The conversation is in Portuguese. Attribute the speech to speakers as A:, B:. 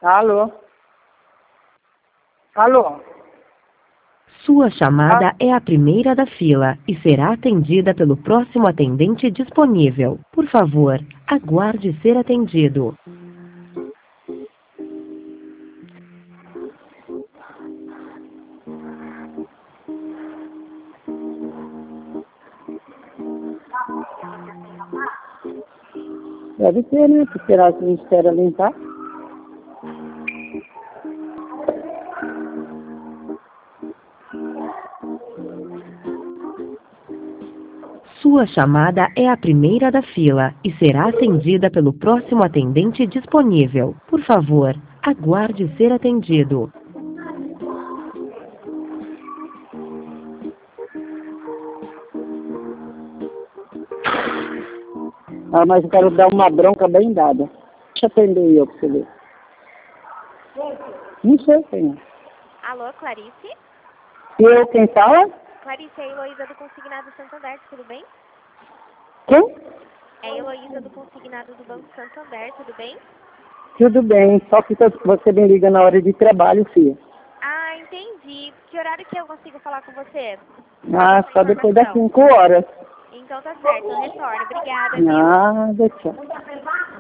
A: Alô? Alô?
B: Sua chamada é a primeira da fila e será atendida pelo próximo atendente disponível. Por favor, aguarde ser atendido.
A: Deve ser, né? Porque será que a gente espera limpar?
B: Sua chamada é a primeira da fila e será atendida pelo próximo atendente disponível. Por favor, aguarde ser atendido.
A: Ah, mas eu quero dar uma bronca bem dada. Deixa eu atender eu pra você ver. Não sei quem é.
C: Alô, Clarice?
A: E eu, quem fala?
C: Clarice, é a Heloísa do Consignado Santander, tudo bem?
A: Quem?
C: É a Heloísa do Consignado do Banco Santander, tudo bem?
A: Tudo bem, só que você me liga na hora de trabalho, filha.
C: Ah, entendi. Que horário que eu consigo falar com você?
A: Ah, só depois das 5 horas.
C: Então tá certo, eu retorno. Obrigada, viu?
A: Nada, tchau.